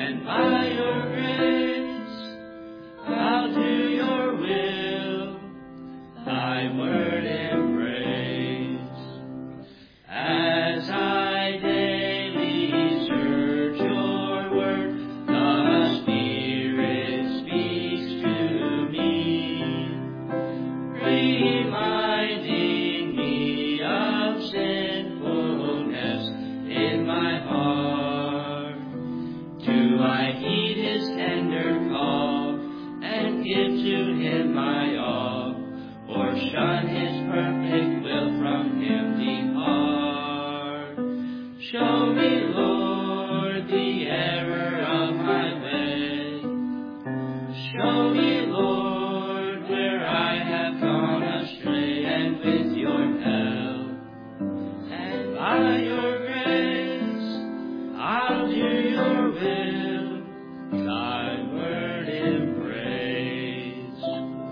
and by your grace I'll do your will, thy word embrace. As I daily search your word, the Spirit speaks to me, reminding me of sinfulness in my heart. Do I heed his tender call and give to him my all, or shun his perfect will from him depart? Show me, Lord, the error of my way. Show me, Lord, where I have gone astray, and with your help and by your grace I'll do your will, thy word embrace.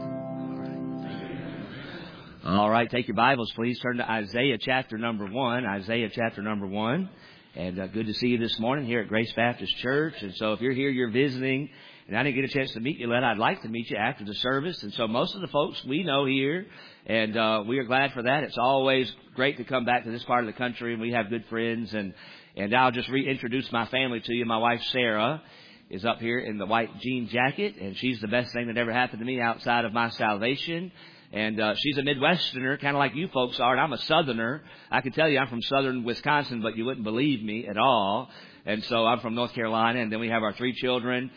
All right, take your Bibles, please. Turn to Isaiah chapter number 1. Isaiah chapter number 1. And good to see you this morning here at Grace Baptist Church. And so if you're here, you're visiting, and I didn't get a chance to meet you yet, I'd like to meet you after the service. And so most of the folks we know here, and we are glad for that. It's always great to come back to this part of the country, and we have good friends. And I'll just reintroduce my family to you. My wife, Sarah, is up here in the white jean jacket, and she's the best thing that ever happened to me outside of my salvation. And she's a Midwesterner, kind of like you folks are, and I'm a Southerner. I can tell you I'm from southern Wisconsin, but you wouldn't believe me at all. And so I'm from North Carolina, and then we have our 3 children,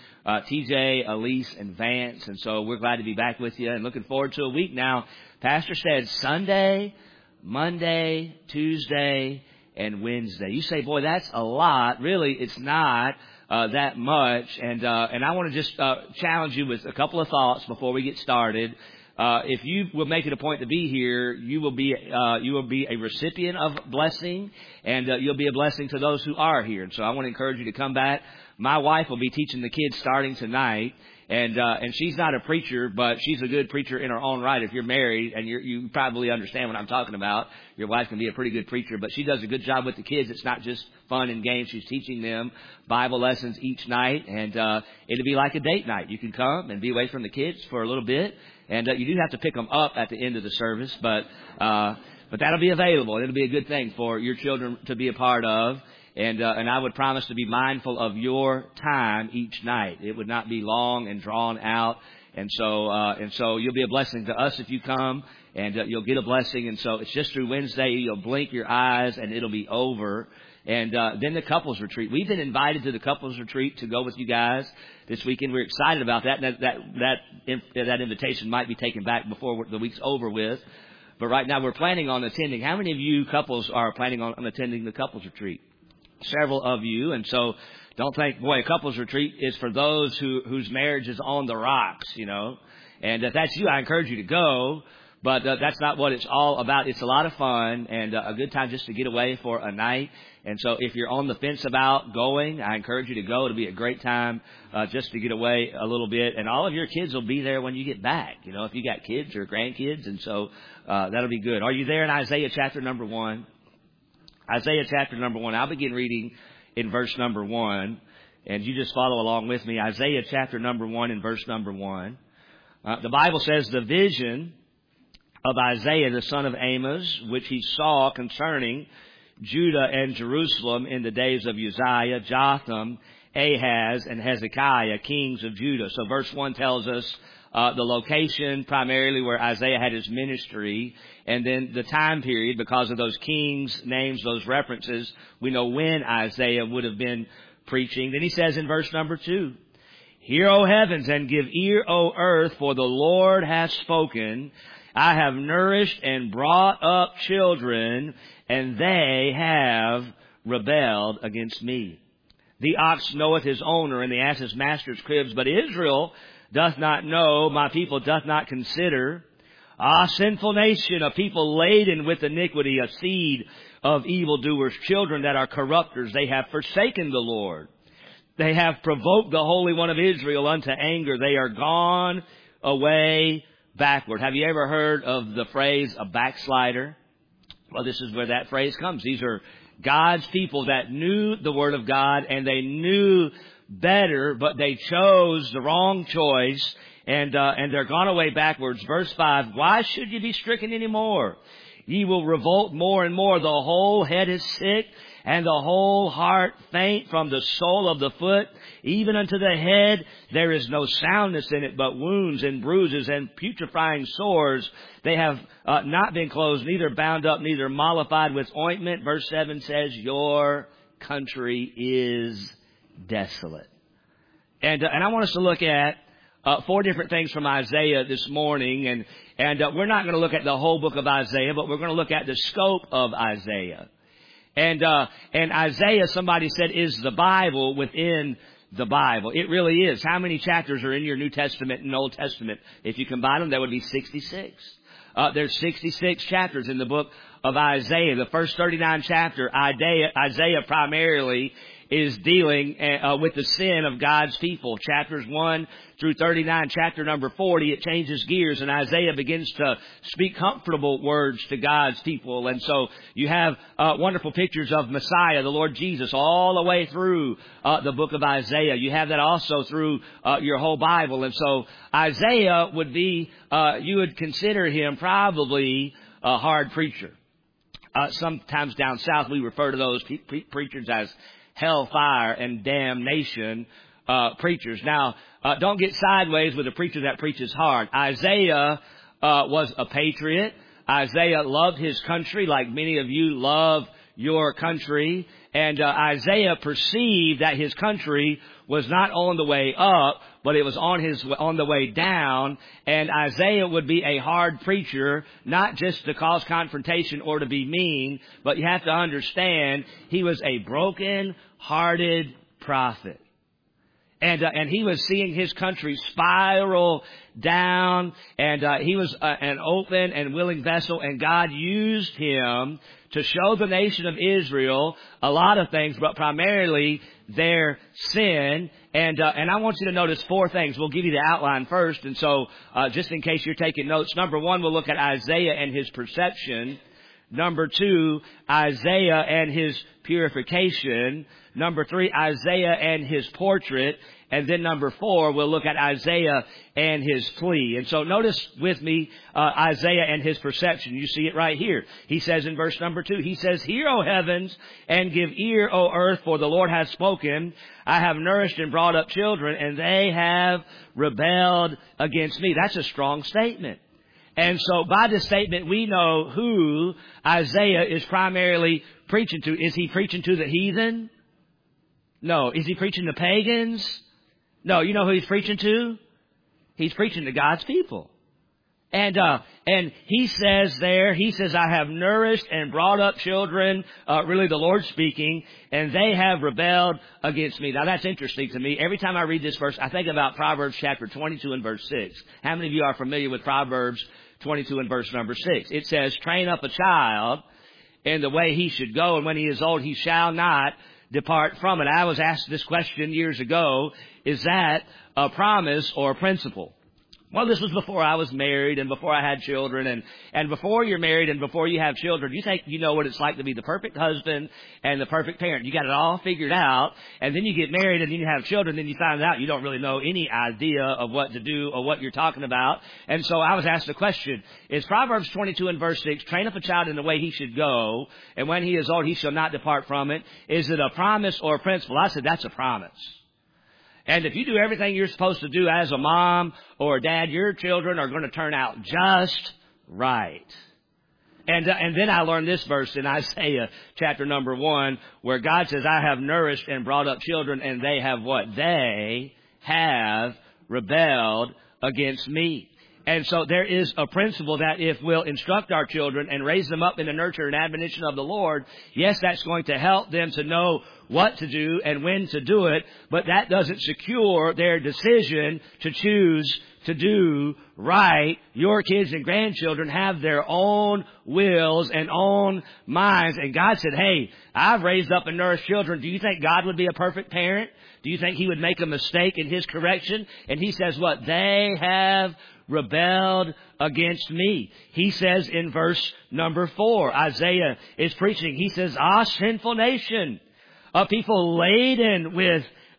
TJ, Elise, and Vance. And so we're glad to be back with you and looking forward to a week now. Pastor said Sunday, Monday, Tuesday, and Wednesday. You say, boy, that's a lot. Really, it's not that much. And I want to just challenge you with a couple of thoughts before we get started. If you will make it a point to be here, you will be a recipient of blessing, and you'll be a blessing to those who are here. And so I want to encourage you to come back. My wife will be teaching the kids starting tonight, and she's not a preacher, but she's a good preacher in her own right. If you're married, and you probably understand what I'm talking about, your wife can be a pretty good preacher, but she does a good job with the kids. It's not just fun and games. She's teaching them Bible lessons each night, and it'll be like a date night. You can come and be away from the kids for a little bit. And you do have to pick them up at the end of the service, but that'll be available. It'll be a good thing for your children to be a part of. And I would promise to be mindful of your time each night. It would not be long and drawn out. And so you'll be a blessing to us if you come, and you'll get a blessing. And so it's just through Wednesday. You'll blink your eyes and it'll be over. And then the couples retreat. We've been invited to the couples retreat to go with you guys this weekend. We're excited about that. And that invitation might be taken back before the week's over with. But right now we're planning on attending. How many of you couples are planning on attending the couples retreat? Several of you. And so don't think, boy, a couples retreat is for those whose marriage is on the rocks, you know. And if that's you, I encourage you to go. But that's not what it's all about. It's a lot of fun and a good time just to get away for a night. And so if you're on the fence about going, I encourage you to go. It'll be a great time just to get away a little bit. And all of your kids will be there when you get back, you know, if you got kids or grandkids. And so that'll be good. Are you there in Isaiah chapter number 1? Isaiah chapter number 1. I'll begin reading in verse number 1. And you just follow along with me. Isaiah chapter number 1 and verse number 1. The Bible says, the vision of Isaiah the son of Amos, which he saw concerning Judah and Jerusalem in the days of Uzziah, Jotham, Ahaz, and Hezekiah, kings of Judah. So verse 1 tells us the location primarily where Isaiah had his ministry, and then the time period because of those kings' names, those references. We know when Isaiah would have been preaching. Then he says in verse number 2, hear, O heavens, and give ear, O earth, for the Lord hath spoken. I have nourished and brought up children, and they have rebelled against me. The ox knoweth his owner, and the ass his master's cribs, but Israel doth not know, my people doth not consider. Ah, sinful nation, a people laden with iniquity, a seed of evildoers, children that are corrupters. They have forsaken the Lord. They have provoked the Holy One of Israel unto anger. They are gone away backward. Have you ever heard of the phrase a backslider? Well, this is where that phrase comes. These are God's people that knew the Word of God, and they knew better, but they chose the wrong choice, and they're gone away backwards. Verse 5, why should you be stricken any more? Ye will revolt more and more. The whole head is sick, and the whole heart faint, from the sole of the foot even unto the head. There is no soundness in it, but wounds and bruises and putrefying sores. They have not been closed, neither bound up, neither mollified with ointment. Verse 7 says, your country is desolate. And I want us to look at four different things from Isaiah this morning, and we're not going to look at the whole book of Isaiah, but we're going to look at the scope of Isaiah. And Isaiah, somebody said, is the Bible within the Bible. It really is. How many chapters are in your New Testament and Old Testament? If you combine them, that would be 66. There's 66 chapters in the book of Isaiah. The first 39 chapter, Isaiah primarily is dealing with the sin of God's people. Chapters 1 through 39, chapter number 40, it changes gears, and Isaiah begins to speak comfortable words to God's people. And so you have wonderful pictures of Messiah, the Lord Jesus, all the way through the book of Isaiah. You have that also through your whole Bible. And so Isaiah would be, you would consider him probably a hard preacher. Sometimes down south we refer to those preachers as hellfire and damnation preachers. Now, don't get sideways with a preacher that preaches hard. Isaiah was a patriot. Isaiah loved his country like many of you love your country. And Isaiah perceived that his country was not on the way up, but it was on the way down. And Isaiah would be a hard preacher, not just to cause confrontation or to be mean, but you have to understand he was a broken-hearted prophet. And he was seeing his country spiral down, and he was an open and willing vessel, and God used him to show the nation of Israel a lot of things, but primarily their sin. And I want you to notice four things. We'll give you the outline first, and so just in case you're taking notes, number one, we'll look at Isaiah and his perception. Number two, Isaiah and his purification. Number three, Isaiah and his portrait. And then number four, we'll look at Isaiah and his plea. And so notice with me Isaiah and his perception. You see it right here. He says in verse number 2, he says, hear, O heavens, and give ear, O earth, for the Lord hath spoken. I have nourished and brought up children, and they have rebelled against me. That's a strong statement. And so by this statement, we know who Isaiah is primarily preaching to. Is he preaching to the heathen? No. Is he preaching to pagans? No. You know who he's preaching to? He's preaching to God's people. And he says there, he says, I have nourished and brought up children, really the Lord speaking, and they have rebelled against me. Now that's interesting to me. Every time I read this verse, I think about Proverbs chapter 22 and verse 6. How many of you are familiar with Proverbs 22 and verse number 6? It says, train up a child in the way he should go, and when he is old, he shall not depart from it. I was asked this question years ago, is that a promise or a principle? Well, this was before I was married and before I had children. And before you're married and before you have children, you think you know what it's like to be the perfect husband and the perfect parent. You got it all figured out. And then you get married and then you have children. Then you find out you don't really know any idea of what to do or what you're talking about. And so I was asked the question, is Proverbs 22 and verse 6, train up a child in the way he should go, and when he is old, he shall not depart from it. Is it a promise or a principle? I said, that's a promise. And if you do everything you're supposed to do as a mom or a dad, your children are going to turn out just right. And then I learned this verse in Isaiah chapter number 1, where God says, I have nourished and brought up children, and they have what? They have rebelled against me. And so there is a principle that if we'll instruct our children and raise them up in the nurture and admonition of the Lord, yes, that's going to help them to know what to do and when to do it, but that doesn't secure their decision to choose to do right. Your kids and grandchildren have their own wills and own minds. And God said, hey, I've raised up and nourished children. Do you think God would be a perfect parent? Do you think he would make a mistake in his correction? And he says what? They have rebelled against me. He says in verse number 4, Isaiah is preaching. He says, sinful nation, a people laden with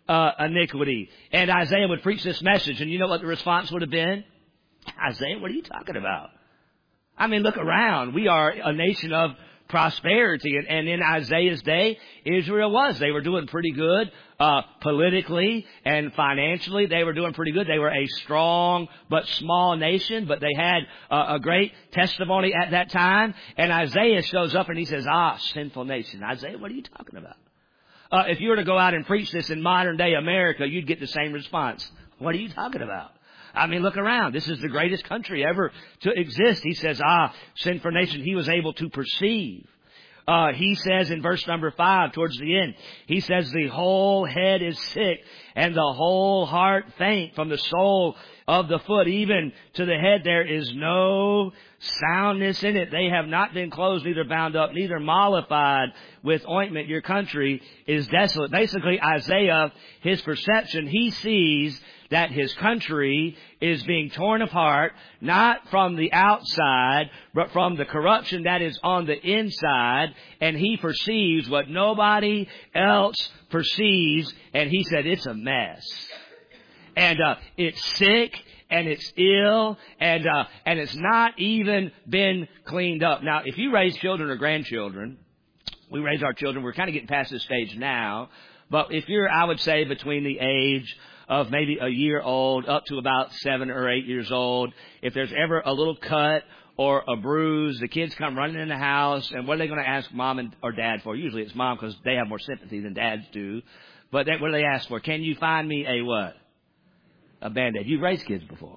iniquity. And Isaiah would preach this message, and you know what the response would have been? Isaiah, what are you talking about? I mean, look around. We are a nation of prosperity. And in Isaiah's day, Israel was. They were doing pretty good politically and financially. They were doing pretty good. They were a strong but small nation, but they had a great testimony at that time. And Isaiah shows up and he says, sinful nation. Isaiah, what are you talking about? If you were to go out and preach this in modern day America, you'd get the same response. What are you talking about? I mean, look around. This is the greatest country ever to exist. He says, sinful nation. He was able to perceive. He says in verse number 5, towards the end, he says, the whole head is sick and the whole heart faint, from the sole of the foot even to the head. There is no soundness in it. They have not been closed, neither bound up, neither mollified with ointment. Your country is desolate. Basically, Isaiah, his perception, he sees that his country is being torn apart, not from the outside, but from the corruption that is on the inside. And he perceives what nobody else perceives. And he said, it's a mess. And it's sick, and it's ill, and it's not even been cleaned up. Now, if you raise children or grandchildren, we raise our children, we're kind of getting past this stage now, but if you're, I would say, between the age of maybe a year old up to about 7 or 8 years old, if there's ever a little cut or a bruise, the kids come running in the house, and what are they going to ask mom or dad for? Usually it's mom, because they have more sympathy than dads do. But what do they ask for? Can you find me a what? A Band-Aid. You've raised kids before.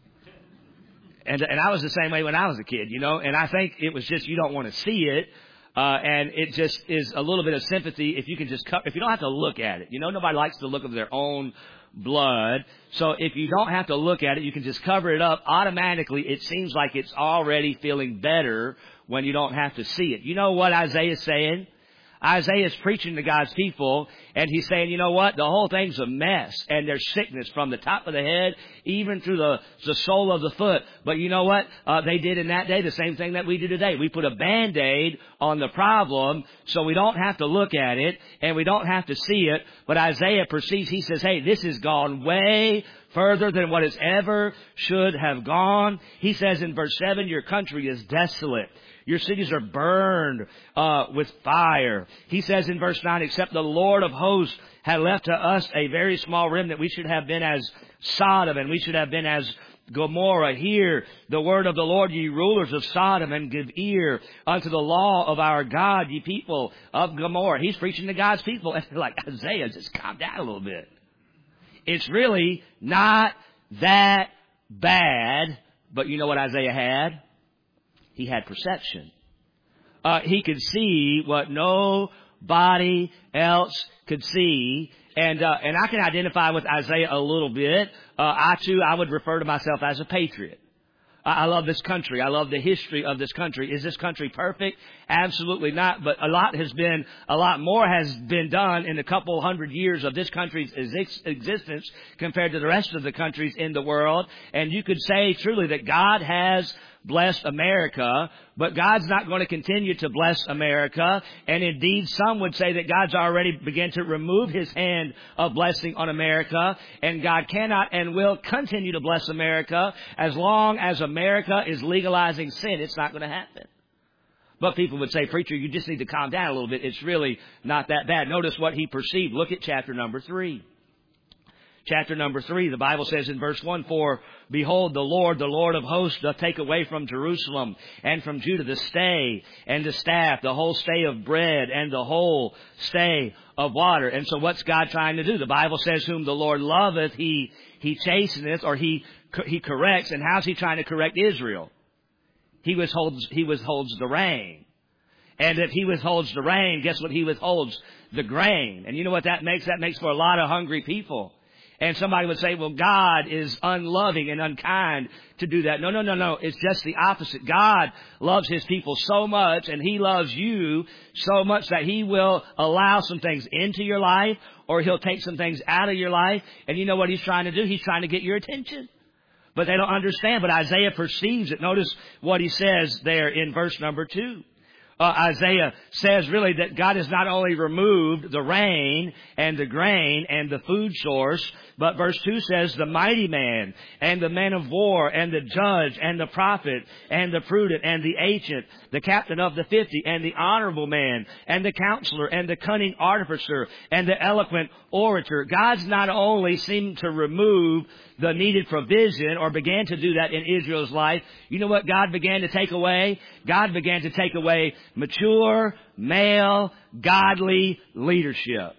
And I was the same way when I was a kid, you know, and I think it was just you don't want to see it. And it just is a little bit of sympathy if you can just if you don't have to look at it. You know, nobody likes the look of their own blood. So if you don't have to look at it, you can just cover it up. Automatically, it seems like it's already feeling better when you don't have to see it. You know what Isaiah is saying? Isaiah is preaching to God's people, and he's saying, you know what? The whole thing's a mess, and there's sickness from the top of the head, even through the sole of the foot. But you know what? They did in that day the same thing that we do today. We put a Band-Aid on the problem so we don't have to look at it, and we don't have to see it. But Isaiah perceives, he says, hey, this has gone way further than what it ever should have gone. He says in verse 7, your country is desolate. Your cities are burned with fire. He says in verse 9, except the Lord of hosts had left to us a very small remnant, we should have been as Sodom, and we should have been as Gomorrah. Hear the word of the Lord, ye rulers of Sodom, and give ear unto the law of our God, ye people of Gomorrah. He's preaching to God's people. And they're like, Isaiah, just calm down a little bit. It's really not that bad. But you know what Isaiah had? He had perception. He could see what nobody else could see. And I can identify with Isaiah a little bit. I would refer to myself as a patriot. I love this country. I love the history of this country. Is this country perfect? Absolutely not. But a lot more has been done in a couple hundred years of this country's existence compared to the rest of the countries in the world. And you could say truly that God has blessed America, but God's not going to continue to bless America. And indeed, some would say that God's already begun to remove his hand of blessing on America, and God cannot and will continue to bless America as long as America is legalizing sin. It's not going to happen. But people would say, preacher, you just need to calm down a little bit. It's really not that bad. Notice what he perceived. Look at chapter number 3. Chapter number 3, the Bible says in verse 1, for behold, the Lord of hosts, doth take away from Jerusalem and from Judah the stay and the staff, the whole stay of bread and the whole stay of water. And so what's God trying to do? The Bible says, whom the Lord loveth, he chasteneth, or he corrects. And how's he trying to correct Israel? He withholds the rain. And if he withholds the rain, guess what he withholds? The grain. And you know what that makes? That makes for a lot of hungry people. And somebody would say, well, God is unloving and unkind to do that. No. It's just the opposite. God loves his people so much, and he loves you so much that he will allow some things into your life, or he'll take some things out of your life. And you know what he's trying to do? He's trying to get your attention. But they don't understand. But Isaiah perceives it. Notice what he says there in verse number 2. Isaiah says really that God has not only removed the rain and the grain and the food source, but verse 2 says the mighty man and the man of war and the judge and the prophet and the prudent and the ancient, the captain of the 50 and the honorable man and the counselor and the cunning artificer and the eloquent orator. God's not only seemed to remove the needed provision, or began to do that in Israel's life. You know what God began to take away? God began to take away mature, male, godly leadership.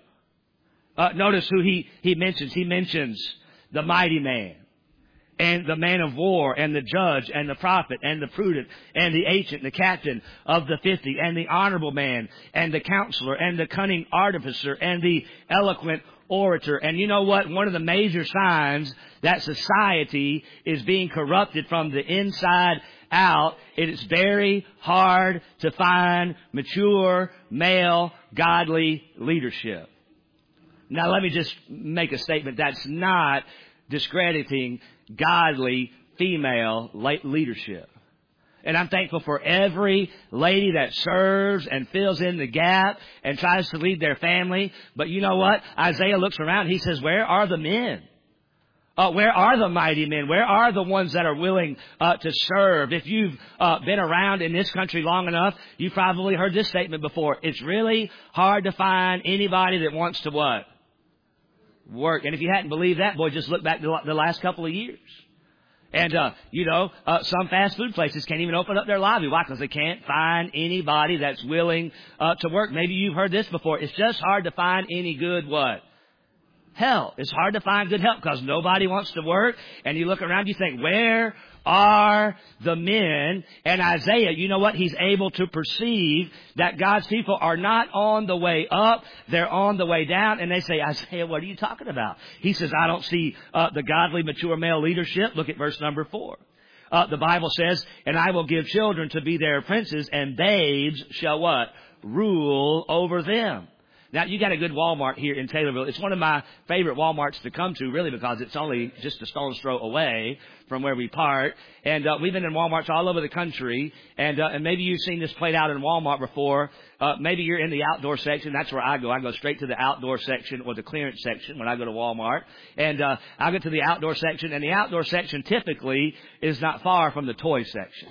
Notice who he mentions. He mentions the mighty man and the man of war and the judge and the prophet and the prudent and the ancient, the captain of the 50 and the honorable man and the counselor and the cunning artificer and the eloquent orator. And you know what? One of the major signs that society is being corrupted from the inside out, it is very hard to find mature, male, godly leadership. Now let me just make a statement. That's not discrediting godly female leadership. And I'm thankful for every lady that serves and fills in the gap and tries to lead their family. But you know what? Isaiah looks around. He says, where are the men? Where are the mighty men? Where are the ones that are willing to serve? If you've been around in this country long enough, you've probably heard this statement before. It's really hard to find anybody that wants to what? Work. And if you hadn't believed that, boy, just look back to the last couple of years. And, some fast food places can't even open up their lobby. Why? Because they can't find anybody that's willing to work. Maybe you've heard this before. It's just hard to find any good what? Help. It's hard to find good help because nobody wants to work. And you look around, you think, where are the men? And Isaiah, you know what? He's able to perceive that God's people are not on the way up. They're on the way down. And they say, Isaiah, what are you talking about? He says, I don't see the godly, mature male leadership. Look at verse number 4. The Bible says, and I will give children to be their princes, and babes shall what? Rule over them. Now, you got a good Walmart here in Taylorville. It's one of my favorite Walmarts to come to, really, because it's only just a stone's throw away from where we park. And we've been in Walmarts all over the country. And maybe you've seen this played out in Walmart before. Maybe you're in the outdoor section. That's where I go. I go straight to the outdoor section or the clearance section when I go to Walmart. And I get to the outdoor section. And the outdoor section typically is not far from the toy section.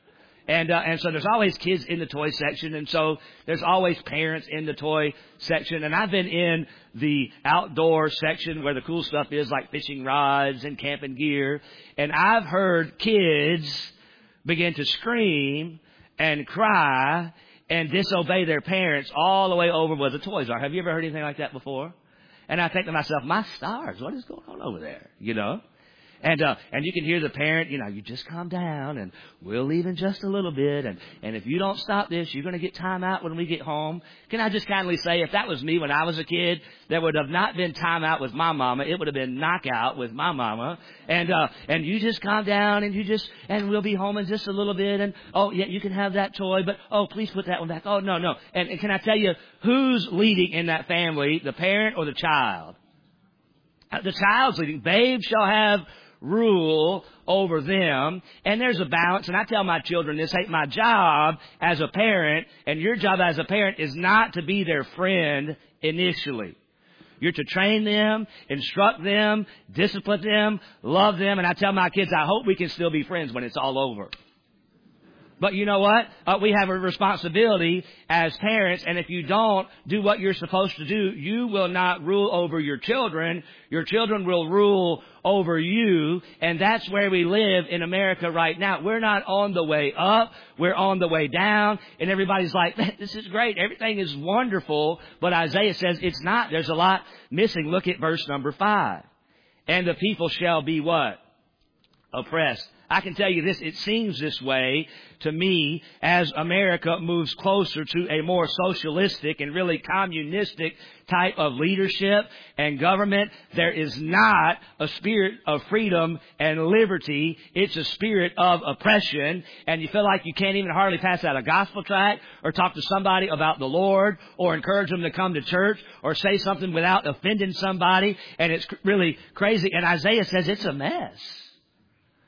And so there's always kids in the toy section. And so there's always parents in the toy section. And I've been in the outdoor section where the cool stuff is, like fishing rods and camping gear. And I've heard kids begin to scream and cry and disobey their parents all the way over where the toys are. Have you ever heard anything like that before? And I think to myself, my stars, what is going on over there? You know? And you can hear the parent, you just calm down and we'll leave in just a little bit. And if you don't stop this, you're going to get time out when we get home. Can I just kindly say, if that was me when I was a kid, there would have not been time out with my mama. It would have been knockout with my mama. And you just calm down and we'll be home in just a little bit. And, oh, yeah, you can have that toy, but, oh, please put that one back. Oh, no. And can I tell you who's leading in that family, the parent or the child? The child's leading. Babes shall have rule over them. And there's a balance. And I tell my children this, hey, my job as a parent and your job as a parent is not to be their friend initially. You're to train them, instruct them, discipline them, love them. And I tell my kids, I hope we can still be friends when it's all over. But you know what? We have a responsibility as parents, and if you don't do what you're supposed to do, you will not rule over your children. Your children will rule over you, and that's where we live in America right now. We're not on the way up. We're on the way down, and everybody's like, this is great. Everything is wonderful, but Isaiah says it's not. There's a lot missing. Look at verse number 5. And the people shall be what? Oppressed. I can tell you this, it seems this way to me as America moves closer to a more socialistic and really communistic type of leadership and government. There is not a spirit of freedom and liberty. It's a spirit of oppression. And you feel like you can't even hardly pass out a gospel tract or talk to somebody about the Lord or encourage them to come to church or say something without offending somebody. And it's really crazy. And Isaiah says it's a mess.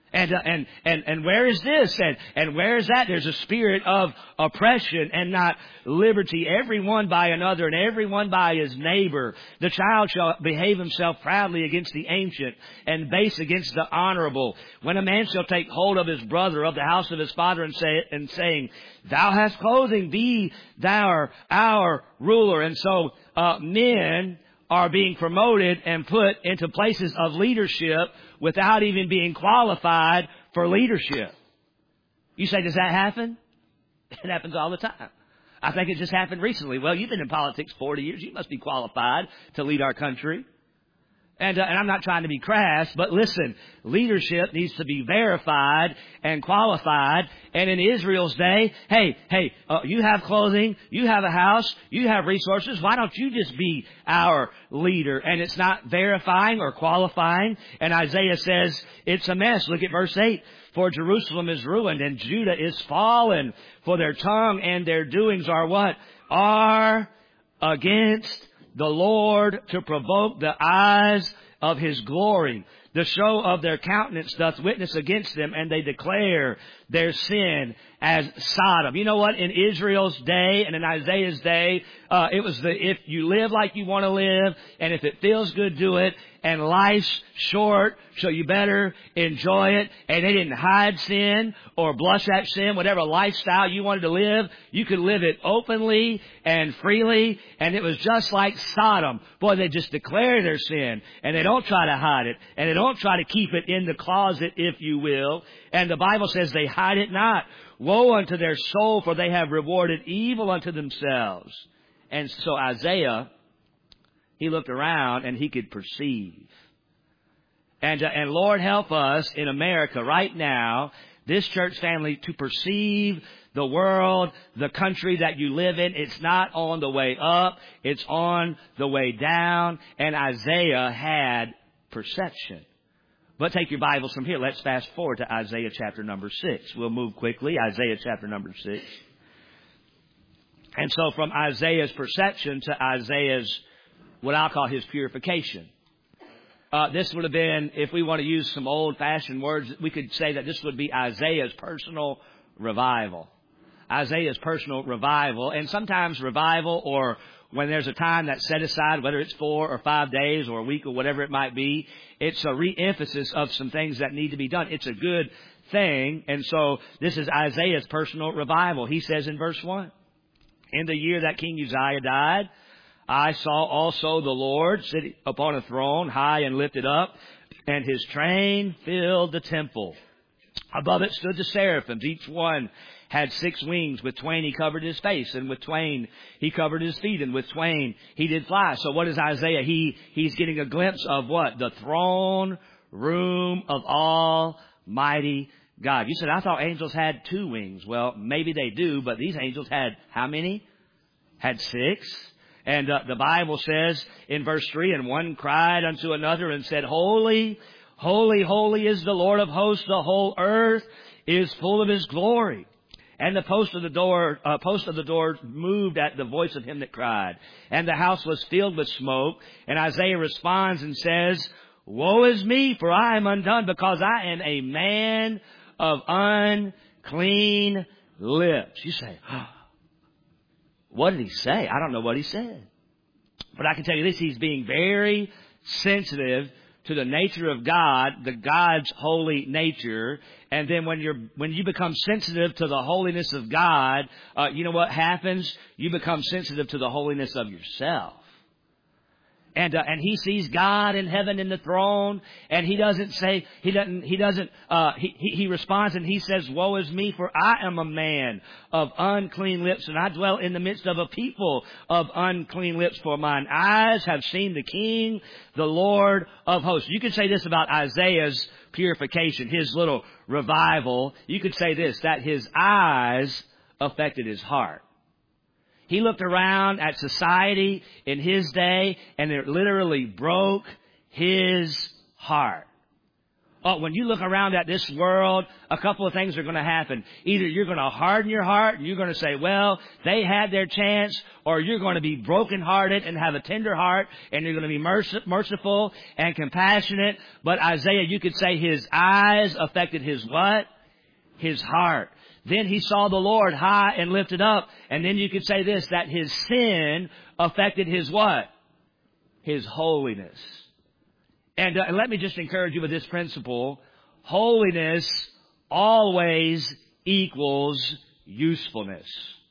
And where is this? And where is that? There's a spirit of oppression and not liberty. Everyone by another and everyone by his neighbor. The child shall behave himself proudly against the ancient and base against the honorable. When a man shall take hold of his brother of the house of his father and saying, thou hast clothing, be thou our ruler. And so, men are being promoted and put into places of leadership without even being qualified for leadership. You say, does that happen? It happens all the time. I think it just happened recently. Well, you've been in politics 40 years. You must be qualified to lead our country. And I'm not trying to be crass, but listen, leadership needs to be verified and qualified. And in Israel's day, you have clothing, you have a house, you have resources. Why don't you just be our leader? And it's not verifying or qualifying. And Isaiah says it's a mess. Look at verse 8. For Jerusalem is ruined and Judah is fallen. For their tongue and their doings are what? Are against the Lord, to provoke the eyes of his glory. The show of their countenance doth witness against them, and they declare their sin as Sodom. You know what? In Israel's day and in Isaiah's day, it was if you live like you want to live, and if it feels good, do it. And life's short, so you better enjoy it. And they didn't hide sin or blush at sin. Whatever lifestyle you wanted to live, you could live it openly and freely. And it was just like Sodom. Boy, they just declare their sin. And they don't try to hide it. And they don't try to keep it in the closet, if you will. And the Bible says they hide it not. Woe unto their soul, for they have rewarded evil unto themselves. And so Isaiah, he looked around and he could perceive. And Lord, help us in America right now, this church family, to perceive the world, the country that you live in. It's not on the way up. It's on the way down. And Isaiah had perception. But take your Bibles from here. Let's fast forward to Isaiah chapter number 6. We'll move quickly. Isaiah chapter number 6. And so from Isaiah's perception to Isaiah's, what I'll call his purification. This would have been, if we want to use some old-fashioned words, we could say that this would be Isaiah's personal revival. Isaiah's personal revival. And sometimes revival, or when there's a time that's set aside, whether it's 4 or 5 days or a week or whatever it might be, it's a re-emphasis of some things that need to be done. It's a good thing. And so this is Isaiah's personal revival. He says in verse 1, in the year that King Uzziah died, I saw also the Lord sitting upon a throne, high and lifted up, and his train filled the temple. Above it stood the seraphims. Each one had 6 wings. With twain he covered his face, and with twain he covered his feet, and with twain he did fly. So what is Isaiah? He's getting a glimpse of what? The throne room of Almighty God. You said, I thought angels had 2 wings. Well, maybe they do, but these angels had how many? Had 6. And the Bible says in verse 3, and one cried unto another and said, Holy, holy, holy is the Lord of hosts. The whole earth is full of his glory. And the post of the door moved at the voice of him that cried. And the house was filled with smoke. And Isaiah responds and says, Woe is me, for I am undone, because I am a man of unclean lips. You say, what did he say? I don't know what he said. But I can tell you this, he's being very sensitive to the nature of God, the God's holy nature. And then when you become sensitive to the holiness of God, you know what happens? You become sensitive to the holiness of yourself. And he sees God in heaven in the throne, and he responds and he says, Woe is me, for I am a man of unclean lips, and I dwell in the midst of a people of unclean lips, for mine eyes have seen the King, the Lord of hosts. You could say this about Isaiah's purification, his little revival. You could say this, that his eyes affected his heart. He looked around at society in his day, and it literally broke his heart. When you look around at this world, a couple of things are going to happen. Either you're going to harden your heart and you're going to say, well, they had their chance, or you're going to be brokenhearted and have a tender heart, and you're going to be merciful and compassionate. But Isaiah, you could say his eyes affected his what? His heart. Then he saw the Lord high and lifted up. And then you could say this, that his sin affected his what? His holiness. And let me just encourage you with this principle. Holiness always equals usefulness.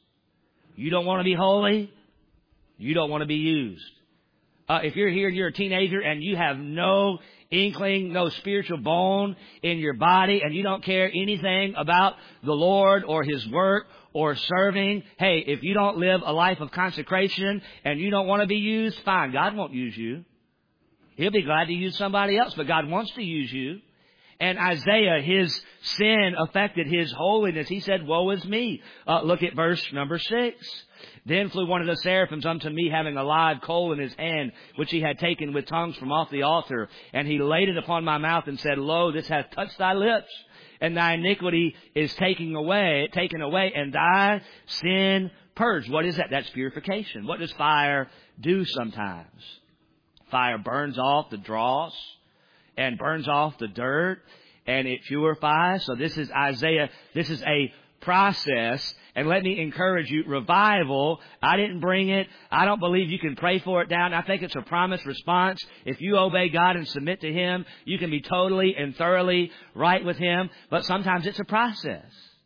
You don't want to be holy, you don't want to be used. If you're here and you're a teenager and you have no inkling, no spiritual bone in your body, and you don't care anything about the Lord or His work or serving, hey, if you don't live a life of consecration and you don't want to be used, fine, God won't use you. He'll be glad to use somebody else, but God wants to use you. And Isaiah, his sin affected his holiness. He said, woe is me. Look at verse number 6. Then flew one of the seraphims unto me, having a live coal in his hand, which he had taken with tongues from off the altar. And he laid it upon my mouth and said, lo, this hath touched thy lips, and thy iniquity is taken away, and thy sin purged. What is that? That's purification. What does fire do sometimes? Fire burns off the dross and burns off the dirt, and it purifies. So this is Isaiah. This is a process. And let me encourage you, revival, I didn't bring it. I don't believe you can pray for it down. I think it's a promised response. If you obey God and submit to Him, you can be totally and thoroughly right with Him. But sometimes it's a process.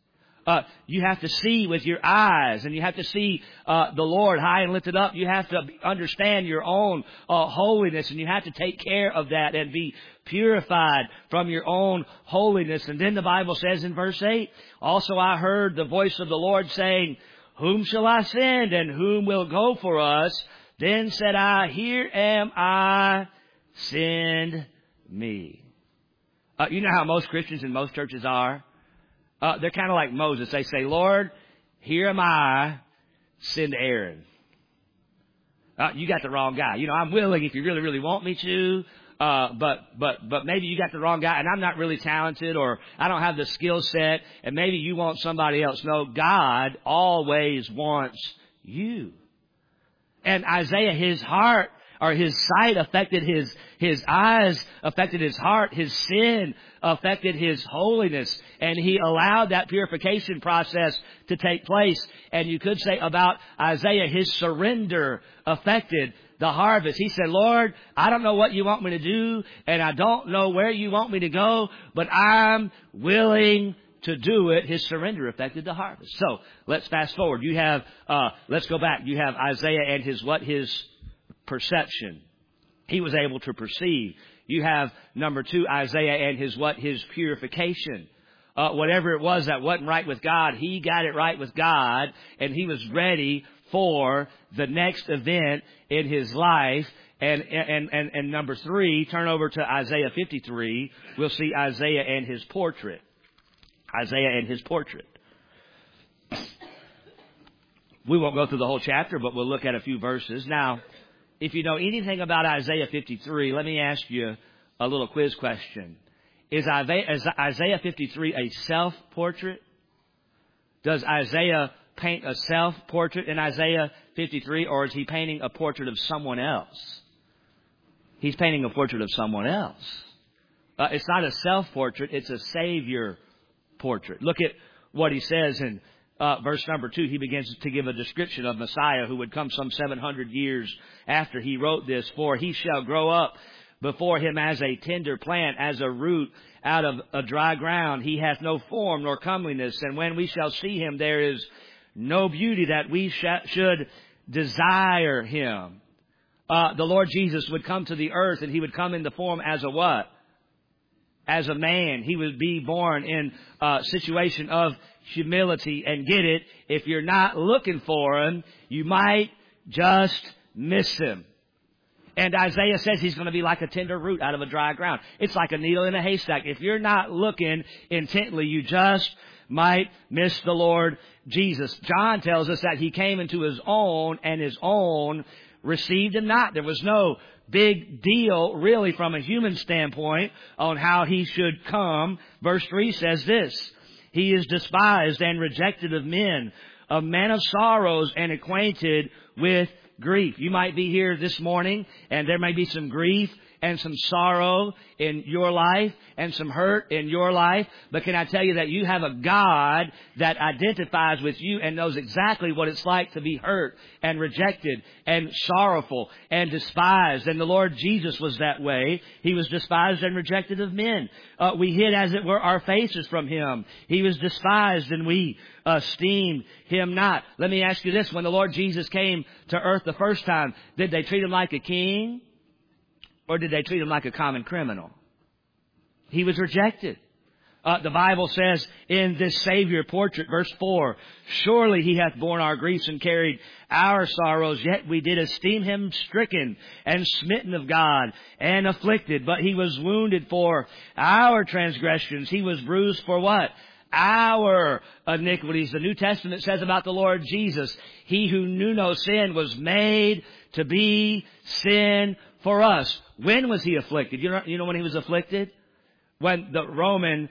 You have to see with your eyes, and you have to see the Lord high and lifted up. You have to understand your own holiness, and you have to take care of that and be purified from your own holiness. And then the Bible says in verse 8, also I heard the voice of the Lord saying, whom shall I send, and whom will go for us? Then said I, here am I, send me. You know how most Christians in most churches are? They're kind of like Moses. They say, Lord, here am I, send Aaron. You got the wrong guy. You know, I'm willing if you really, really want me to, but maybe you got the wrong guy, and I'm not really talented, or I don't have the skill set, and maybe you want somebody else. No, God always wants you. And Isaiah, his heart, or his sight affected his eyes, affected his heart, his sin affected his holiness, and he allowed that purification process to take place. And you could say about Isaiah, his surrender affected the harvest. He said, Lord, I don't know what you want me to do, and I don't know where you want me to go, but I'm willing to do it. His surrender affected the harvest. So let's fast forward. You have, let's go back. You have Isaiah and his perception. He was able to perceive. You have number 2, Isaiah and his purification. Whatever it was that wasn't right with God, he got it right with God, and he was ready for the next event in his life. And number 3, turn over to Isaiah 53. We'll see Isaiah and his portrait. Isaiah and his portrait. We won't go through the whole chapter, but we'll look at a few verses. Now, if you know anything about Isaiah 53, let me ask you a little quiz question. Is Isaiah 53 a self-portrait? Does Isaiah paint a self-portrait in Isaiah 53, or is he painting a portrait of someone else? He's painting a portrait of someone else. It's not a self-portrait, it's a Savior portrait. Look at what he says in verse number 2. He begins to give a description of Messiah who would come some 700 years after he wrote this. For he shall grow up before him as a tender plant, as a root out of a dry ground. He hath no form nor comeliness, and when we shall see him, there is no beauty that we should desire him. The Lord Jesus would come to the earth, and he would come in the form as a what? As a man. He would be born in a situation of humility. And get it, if you're not looking for him, you might just miss him. And Isaiah says he's going to be like a tender root out of a dry ground. It's like a needle in a haystack. If you're not looking intently, you just might miss the Lord Jesus. John tells us that he came into his own, and his own received him not. There was no big deal, really, from a human standpoint on how he should come. Verse 3 says this: He is despised and rejected of men, a man of sorrows and acquainted with grief. You might be here this morning and there may be some grief and some sorrow in your life and some hurt in your life. But can I tell you that you have a God that identifies with you and knows exactly what it's like to be hurt and rejected and sorrowful and despised. And the Lord Jesus was that way. He was despised and rejected of men. We hid, as it were, our faces from Him. He was despised and we esteemed Him not. Let me ask you this. When the Lord Jesus came to earth the first time, did they treat Him like a king? Or did they treat Him like a common criminal? He was rejected. The Bible says in this Savior portrait, verse 4, surely He hath borne our griefs and carried our sorrows, yet we did esteem Him stricken and smitten of God and afflicted. But He was wounded for our transgressions. He was bruised for what? Our iniquities. The New Testament says about the Lord Jesus, He who knew no sin was made to be sin for us. When was He afflicted? You know when He was afflicted? When the Romans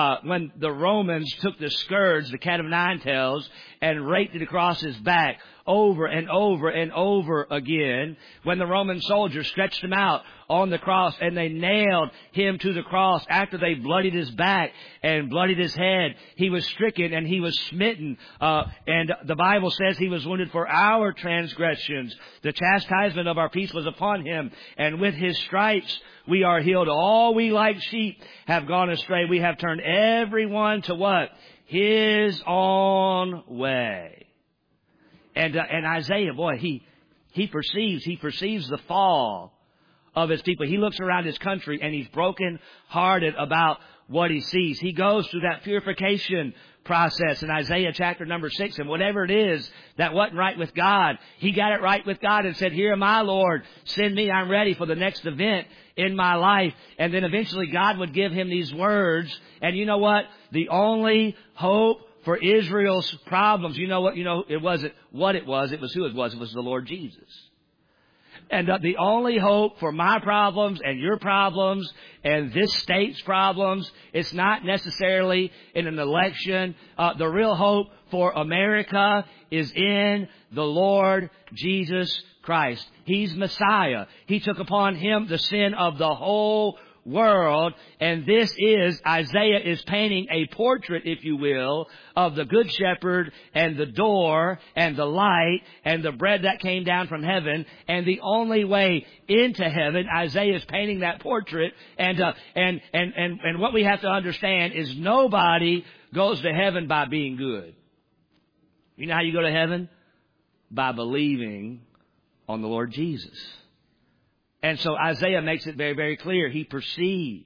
took the scourge, the cat of nine tails, and raked it across His back over and over and over again. When the Roman soldiers stretched Him out on the cross and they nailed Him to the cross after they bloodied His back and bloodied His head, He was stricken and He was smitten. And the Bible says He was wounded for our transgressions. The chastisement of our peace was upon Him, and with His stripes we are healed. All we like sheep have gone astray. We have turned everyone to what? His own way. And Isaiah, boy, he perceives the fall of his people. He looks around his country and he's broken hearted about what he sees. He goes through that purification process in Isaiah chapter number 6. And whatever it is that wasn't right with God, he got it right with God and said, here am I, Lord, send me. I'm ready for the next event in my life. And then eventually God would give him these words. And you know what? The only hope for Israel's problems, it wasn't what it was who it was the Lord Jesus. And the only hope for my problems and your problems and this state's problems, it's not necessarily in an election. The real hope for America is in the Lord Jesus Christ. He's Messiah. He took upon Him the sin of the whole world. And this is, Isaiah is painting a portrait, if you will, of the Good Shepherd and the door and the light and the bread that came down from heaven and the only way into heaven. Isaiah is painting that portrait. And what we have to understand is nobody goes to heaven by being good. You know how you go to heaven? By believing on the Lord Jesus. And so Isaiah makes it very, very clear. He perceives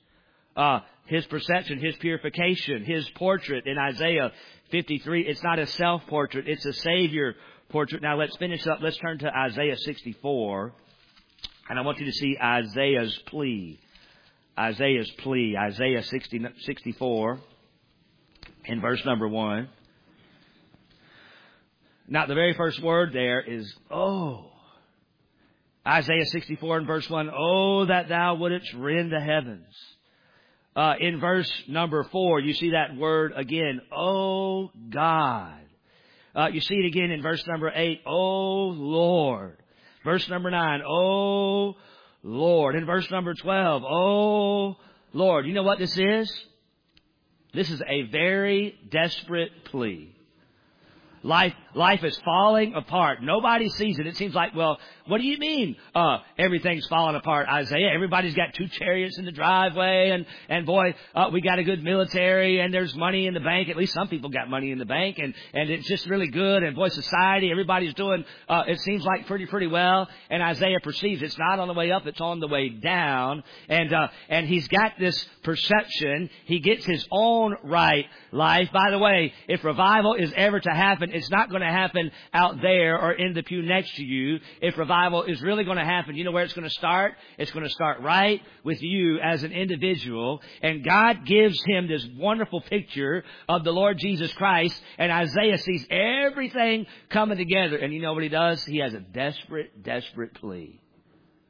his perception, his purification, his portrait in Isaiah 53. It's not a self-portrait. It's a Savior portrait. Now let's finish up. Let's turn to Isaiah 64. And I want you to see Isaiah's plea. Isaiah's plea. Isaiah 64 in verse number 1. Now the very first word there is, oh. Isaiah 64 and verse 1, oh, that thou wouldest rend the heavens. In verse number 4, you see that word again, oh God. You see it again in verse number 8, oh Lord. Verse number 9, oh Lord. In verse number 12, oh Lord. You know what this is? This is a very desperate plea. Life is falling apart. Nobody sees it. It seems like, well, what do you mean everything's falling apart, Isaiah? Everybody's got 2 chariots in the driveway, and boy, we got a good military, and there's money in the bank. At least some people got money in the bank, and it's just really good. And boy, society, everybody's doing, it seems like pretty well. And Isaiah perceives it's not on the way up, it's on the way down. And he's got this perception. He gets his own right life. By the way, if revival is ever to happen, it's not going to happen out there or in the pew next to you. If revival is really going to happen, you know where it's going to start? It's going to start right with you as an individual. And God gives him this wonderful picture of the Lord Jesus Christ. And Isaiah sees everything coming together. And you know what he does? He has a desperate plea.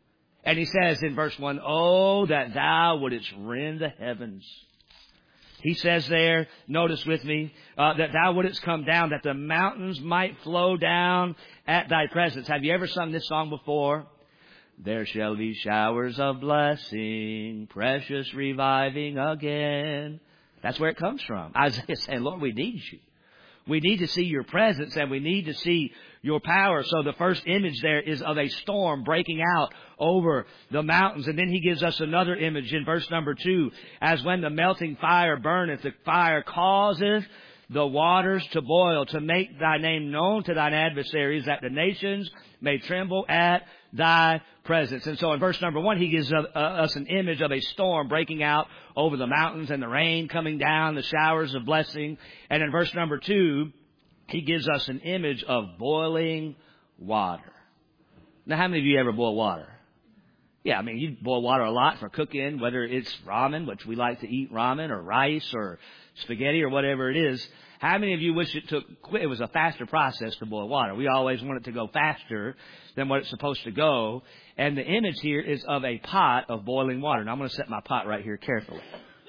And he says in verse 1, oh, that thou wouldest rend the heavens. He says there, notice with me, that thou wouldest come down, that the mountains might flow down at thy presence. Have you ever sung this song before? There shall be showers of blessing, precious reviving again. That's where it comes from. Isaiah saying, Lord, we need you. We need to see your presence and we need to see your power. So the first image there is of a storm breaking out over the mountains. And then he gives us another image in verse number 2. As when the melting fire burneth, the fire causeth the waters to boil, to make thy name known to thine adversaries, that the nations may tremble at thy presence. And so in verse number 1, he gives us an image of a storm breaking out over the mountains and the rain coming down, the showers of blessing. And in verse number 2, he gives us an image of boiling water. Now, how many of you ever boil water? Yeah, I mean, you boil water a lot for cooking, whether it's ramen, which we like to eat ramen, or rice, or spaghetti, or whatever it is. How many of you wish it was a faster process to boil water? We always want it to go faster than what it's supposed to go. And the image here is of a pot of boiling water. Now, I'm going to set my pot right here carefully.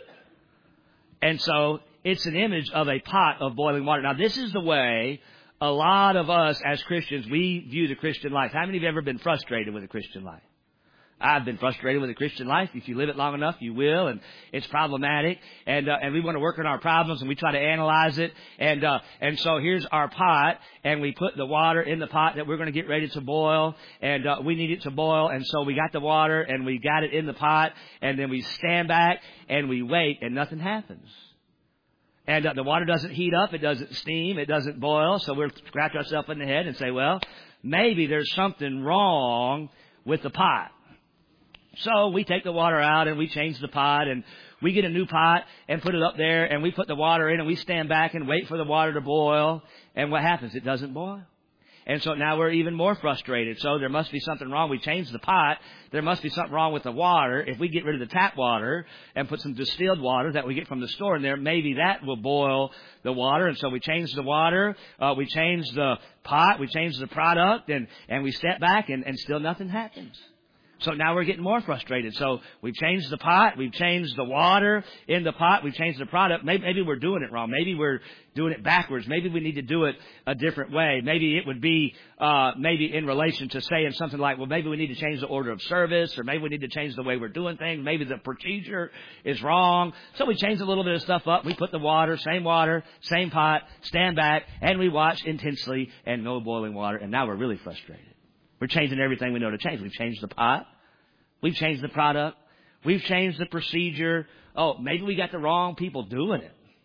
And so it's an image of a pot of boiling water. Now, this is the way a lot of us as Christians, we view the Christian life. How many of you have ever been frustrated with the Christian life? I've been frustrated with the Christian life. If you live it long enough, you will, and it's problematic. And we want to work on our problems, and we try to analyze it. And so here's our pot, and we put the water in the pot that we're going to get ready to boil, and we need it to boil. And so we got the water, and we got it in the pot, and then we stand back and we wait, and nothing happens. And the water doesn't heat up, it doesn't steam, it doesn't boil. So we'll scratch ourselves in the head and say, well, maybe there's something wrong with the pot. So we take the water out and we change the pot and we get a new pot and put it up there and we put the water in and we stand back and wait for the water to boil. And what happens? It doesn't boil. And so now we're even more frustrated. So there must be something wrong. We change the pot. There must be something wrong with the water. If we get rid of the tap water and put some distilled water that we get from the store in there, maybe that will boil the water. And so we change the water. We change the pot. We change the product and we step back and still nothing happens. So now we're getting more frustrated. So we've changed the pot. We've changed the water in the pot. We've changed the product. Maybe we're doing it wrong. Maybe we're doing it backwards. Maybe we need to do it a different way. Maybe it would be maybe in relation to saying something like, well, maybe we need to change the order of service, or maybe we need to change the way we're doing things. Maybe the procedure is wrong. So we change a little bit of stuff up. We put the water, same pot, stand back, and we watch intensely and no boiling water. And now we're really frustrated. We're changing everything we know to change. We've changed the pot. We've changed the product. We've changed the procedure. Oh, maybe we got the wrong people doing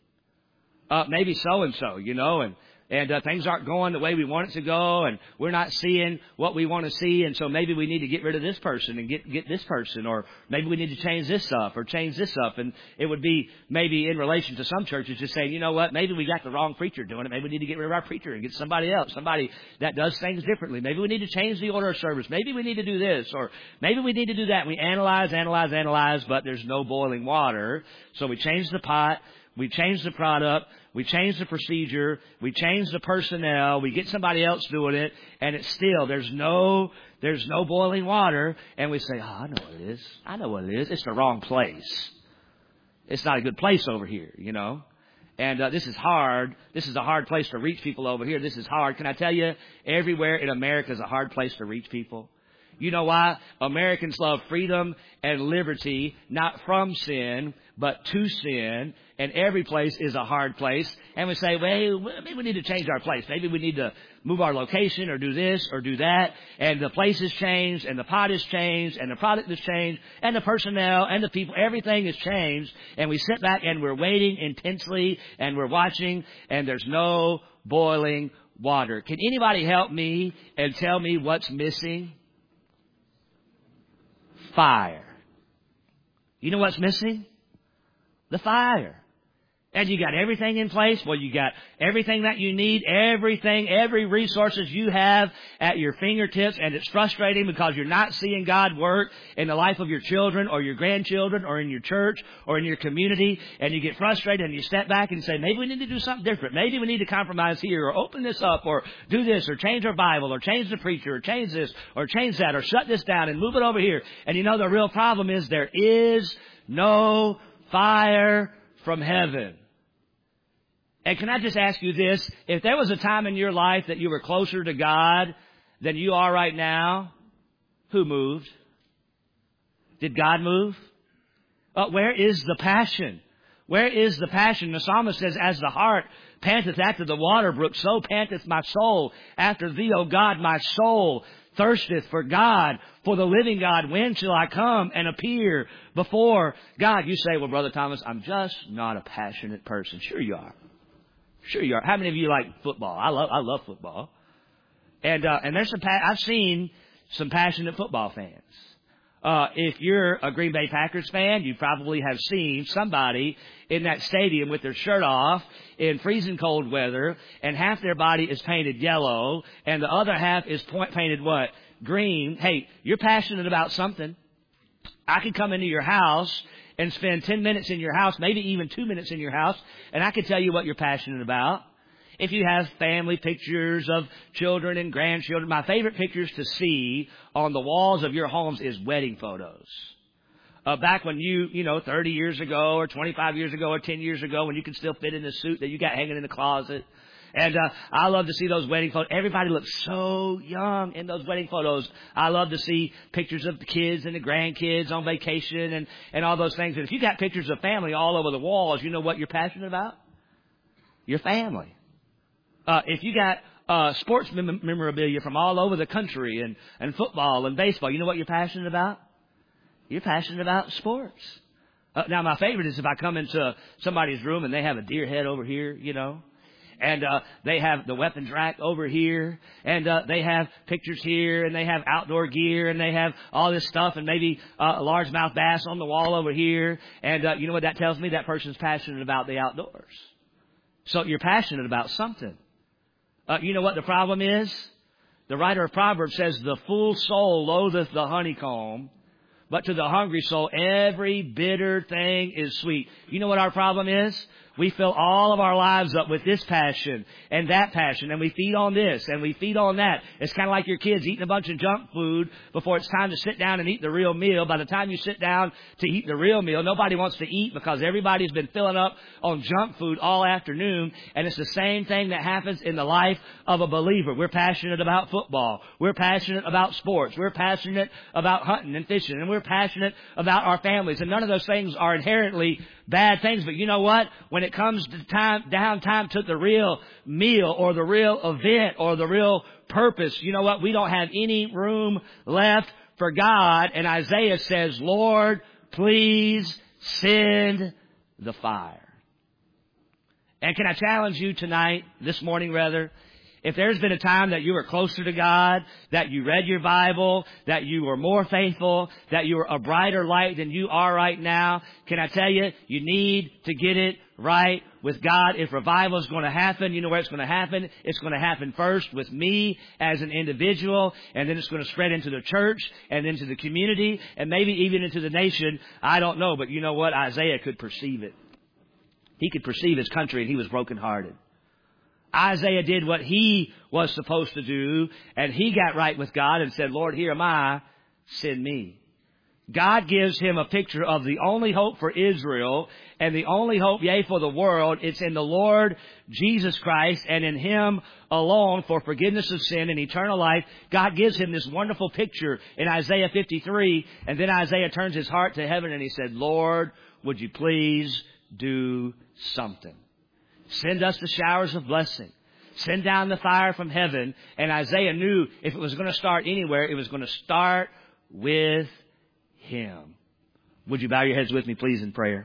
it. Maybe so-and-so, and things aren't going the way we want it to go, and we're not seeing what we want to see, and so maybe we need to get rid of this person and get this person, or maybe we need to change this up or change this up. And it would be maybe in relation to some churches just saying, you know what, maybe we got the wrong preacher doing it. Maybe we need to get rid of our preacher and get somebody else, somebody that does things differently. Maybe we need to change the order of service. Maybe we need to do this, or maybe we need to do that. We analyze, but there's no boiling water. So we change the pot. We change the product, we change the procedure, we change the personnel, we get somebody else doing it, and it's still, there's no boiling water, and we say, oh, I know what it is. It's the wrong place. It's not a good place over here, And this is hard. This is a hard place to reach people over here. This is hard. Can I tell you, everywhere in America is a hard place to reach people. You know why? Americans love freedom and liberty, not from sin, but to sin. And every place is a hard place. And we say, well, maybe we need to change our place. Maybe we need to move our location or do this or do that. And the place has changed and the pot has changed and the product has changed and the personnel and the people. Everything has changed. And we sit back and we're waiting intensely and we're watching and there's no boiling water. Can anybody help me and tell me what's missing? Fire. You know what's missing? The fire. And you got everything in place. Well, you got everything that you need, every resources you have at your fingertips. And it's frustrating because you're not seeing God work in the life of your children or your grandchildren or in your church or in your community. And you get frustrated and you step back and say, maybe we need to do something different. Maybe we need to compromise here or open this up or do this or change our Bible or change the preacher or change this or change that or shut this down and move it over here. And you know, the real problem is there is no fire from heaven. And can I just ask you this? If there was a time in your life that you were closer to God than you are right now, who moved? Did God move? Where is the passion? Where is the passion? The psalmist says, as the hart panteth after the water brook, so panteth my soul after thee, O God. My soul thirsteth for God, for the living God. When shall I come and appear before God? You say, well, Brother Thomas, I'm just not a passionate person. Sure you are. Sure you are. How many of you like football? I love football. And there's I've seen some passionate football fans. If you're a Green Bay Packers fan, you probably have seen somebody in that stadium with their shirt off in freezing cold weather, and half their body is painted yellow, and the other half is painted what? Green. Hey, you're passionate about something. I could come into your house and spend 10 minutes in your house, maybe even 2 minutes in your house, and I could tell you what you're passionate about. If you have family pictures of children and grandchildren, my favorite pictures to see on the walls of your homes is wedding photos. Back when you 30 years ago or 25 years ago or 10 years ago when you could still fit in the suit that you got hanging in the closet. And I love to see those wedding photos. Everybody looks so young in those wedding photos. I love to see pictures of the kids and the grandkids on vacation and all those things. And if you got pictures of family all over the walls, you know what you're passionate about? Your family. If you got sports memorabilia from all over the country and football and baseball, you know what you're passionate about? You're passionate about sports. Now, my favorite is if I come into somebody's room and they have a deer head over here, and they have the weapons rack over here, and they have pictures here, and they have outdoor gear, and they have all this stuff, and maybe a largemouth bass on the wall over here. And you know what that tells me? That person's passionate about the outdoors. So you're passionate about something. You know what the problem is? The writer of Proverbs says, the fool soul loatheth the honeycomb, but to the hungry soul every bitter thing is sweet. You know what our problem is? We fill all of our lives up with this passion and that passion, and we feed on this and we feed on that. It's kind of like your kids eating a bunch of junk food before it's time to sit down and eat the real meal. By the time you sit down to eat the real meal, nobody wants to eat because everybody's been filling up on junk food all afternoon. And it's the same thing that happens in the life of a believer. We're passionate about football. We're passionate about sports. We're passionate about hunting and fishing. And we're passionate about our families. And none of those things are inherently bad things. But you know what? When it comes to time to the real meal or the real event or the real purpose, you know what? We don't have any room left for God. And Isaiah says, Lord, please send the fire. And can I challenge you tonight, this morning rather, if there's been a time that you were closer to God, that you read your Bible, that you were more faithful, that you were a brighter light than you are right now, can I tell you, you need to get it right with God. If revival is going to happen, you know where it's going to happen? It's going to happen first with me as an individual, and then it's going to spread into the church and into the community and maybe even into the nation. I don't know, but you know what? Isaiah could perceive it. He could perceive his country, and he was brokenhearted. Isaiah did what he was supposed to do, and he got right with God and said, Lord, here am I, send me. God gives him a picture of the only hope for Israel and the only hope, yea, for the world. It's in the Lord Jesus Christ and in him alone for forgiveness of sin and eternal life. God gives him this wonderful picture in Isaiah 53, and then Isaiah turns his heart to heaven and he said, Lord, would you please do something? Send us the showers of blessing. Send down the fire from heaven. And Isaiah knew if it was going to start anywhere, it was going to start with him. Would you bow your heads with me, please, in prayer?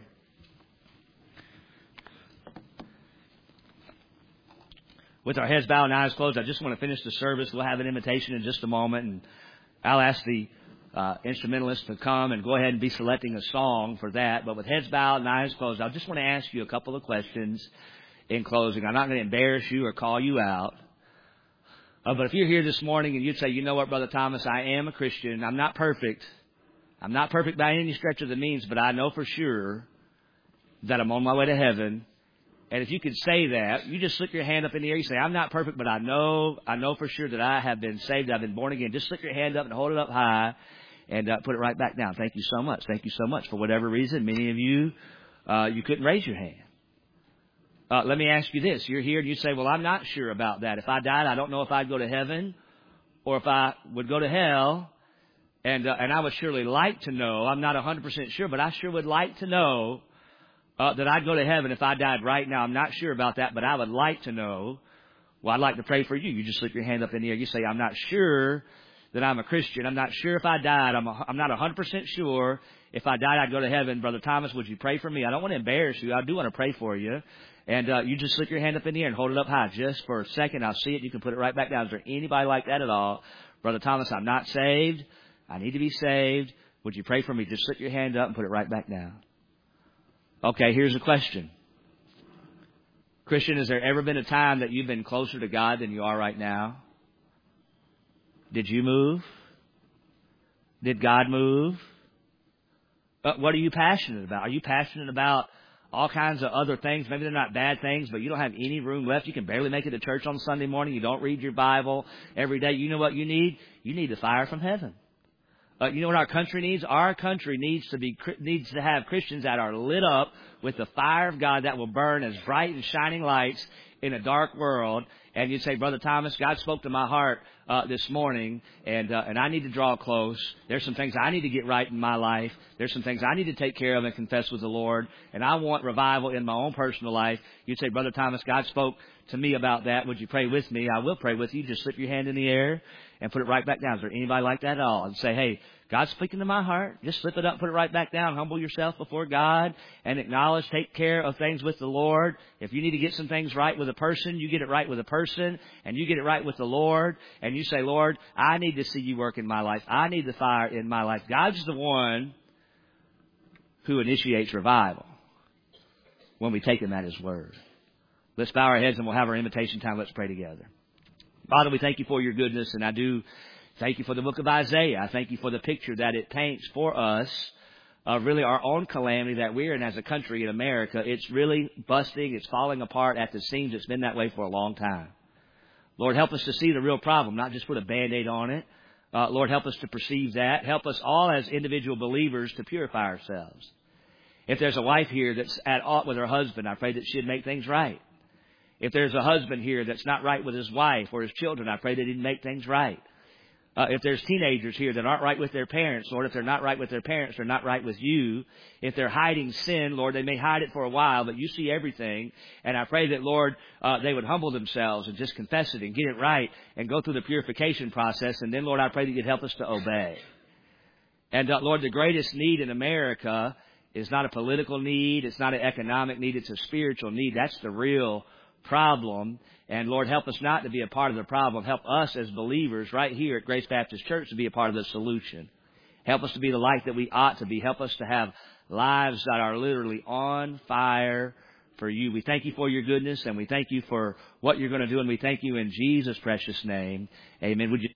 With our heads bowed and eyes closed, I just want to finish the service. We'll have an invitation in just a moment. And I'll ask the instrumentalists to come and go ahead and be selecting a song for that. But with heads bowed and eyes closed, I just want to ask you a couple of questions in closing. I'm not going to embarrass you or call you out. But if you're here this morning and you'd say, you know what, Brother Thomas, I am a Christian. I'm not perfect. I'm not perfect by any stretch of the means, but I know for sure that I'm on my way to heaven. And if you could say that, you just slip your hand up in the air. You say, I'm not perfect, but I know for sure that I have been saved. I've been born again. Just slip your hand up and hold it up high and put it right back down. Thank you so much. Thank you so much. For whatever reason, many of you, you couldn't raise your hand. Let me ask you this. You're here and you say, well, I'm not sure about that. If I died, I don't know if I'd go to heaven or if I would go to hell. And I would surely like to know. I'm not 100% sure, but I sure would like to know that I'd go to heaven if I died right now. I'm not sure about that, but I would like to know. Well, I'd like to pray for you. You just slip your hand up in the air. You say, I'm not sure that I'm a Christian. I'm not sure if I died. I'm not 100% sure if I died I'd go to heaven. Brother Thomas, would you pray for me? I don't want to embarrass you. I do want to pray for you. And you just slip your hand up in the air and hold it up high just for a second. I'll see it. You can put it right back down. Is there anybody like that at all? Brother Thomas, I'm not saved. I need to be saved. Would you pray for me? Just slip your hand up and put it right back down. Okay, here's a question. Christian, has there ever been a time that you've been closer to God than you are right now? Did you move? Did God move? What are you passionate about? Are you passionate about all kinds of other things? Maybe they're not bad things, but you don't have any room left. You can barely make it to church on Sunday morning. You don't read your Bible every day. You know what you need? You need the fire from heaven. You know what our country needs? Our country needs to have Christians that are lit up with the fire of God that will burn as bright and shining lights in a dark world. And you'd say, Brother Thomas, God spoke to my heart this morning, and I need to draw close. There's some things I need to get right in my life. There's some things I need to take care of and confess with the Lord, and I want revival in my own personal life. You'd say, Brother Thomas, God spoke to me about that. Would you pray with me? I will pray with you. Just slip your hand in the air and put it right back down. Is there anybody like that at all? And say, hey, God's speaking to my heart. Just slip it up, put it right back down. Humble yourself before God and acknowledge, take care of things with the Lord. If you need to get some things right with a person, you get it right with a person, and you get it right with the Lord. And you say, Lord, I need to see you work in my life. I need the fire in my life. God's the one who initiates revival when we take Him at His word. Let's bow our heads and we'll have our invitation time. Let's pray together. Father, we thank you for your goodness, and I do thank you for the book of Isaiah. I thank you for the picture that it paints for us of really our own calamity that we're in as a country in America. It's really busting. It's falling apart at the seams. It's been that way for a long time. Lord, help us to see the real problem, not just put a Band-Aid on it. Lord, help us to perceive that. Help us all as individual believers to purify ourselves. If there's a wife here that's at odds with her husband, I pray that she'd make things right. If there's a husband here that's not right with his wife or his children, I pray that he'd make things right. If there's teenagers here that aren't right with their parents, Lord, if they're not right with their parents, they're not right with you. If they're hiding sin, Lord, they may hide it for a while, but you see everything. And I pray that, Lord, they would humble themselves and just confess it and get it right and go through the purification process. And then, Lord, I pray that you'd help us to obey. And, Lord, the greatest need in America is not a political need. It's not an economic need. It's a spiritual need. That's the real problem. And Lord, help us not to be a part of the problem. Help us as believers right here at Grace Baptist Church to be a part of the solution. Help us to be the light that we ought to be. Help us to have lives that are literally on fire for you. We thank you for your goodness, and we thank you for what you're going to do, and we thank you in Jesus' precious name. Amen. Would you